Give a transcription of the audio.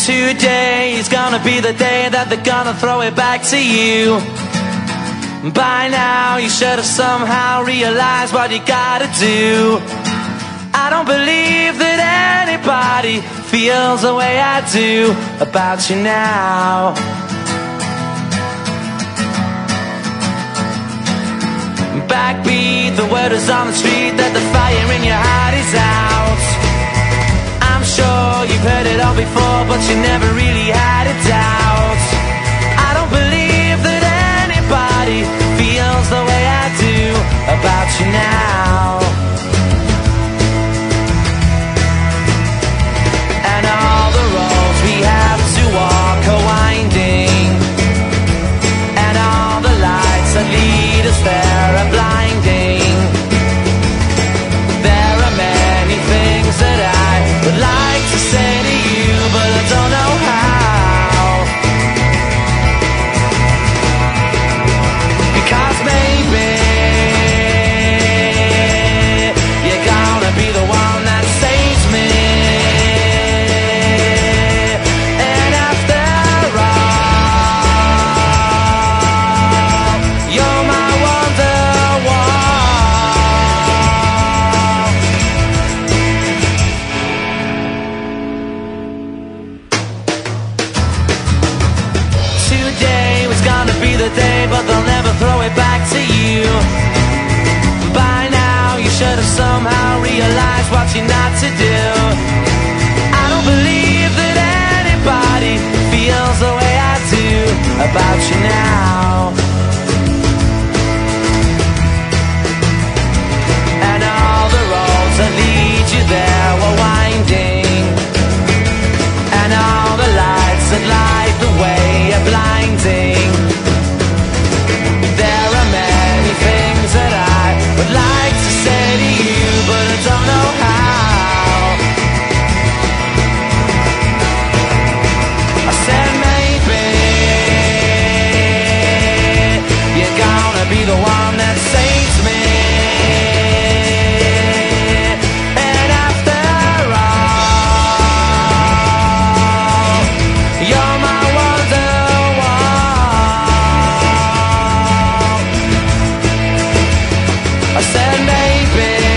Today is gonna be the day that they're gonna throw it back to you. By now you should have somehow realized what you gotta do. I don't believe that anybody feels the way I do about you now. Backbeat, the word is on the street that the fire in your heart is out. I'm sure you've heard it all before, but you never really had a doubt. I don't believe that anybody feels the way I do about you now. And all the roads we have to walk are winding, and all the lights that lead us there are blinding. There are many things that I would like to say to you, but I don't know how. Because maybe you're gonna be the one that saves me. And after all, you're my wonderwall. Today was gonna be the day, but they'll never throw it back to you. By now you should have somehow realized what you're not to do. I don't believe that anybody feels the way I do about you now. And all the roads that lead you there were winding, and all the lights that light the way are blinding. There are many things that I would like to say to you, but I don't know how. I said maybe you're gonna be the one that saves me. And after all, you're my wonderwall. I said maybe